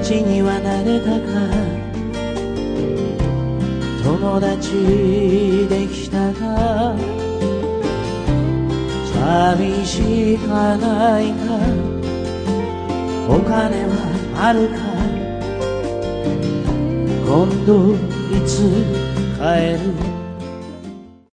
達にはなれたか、友達できたか、寂しかないか、お金はあるか、今度いつ帰る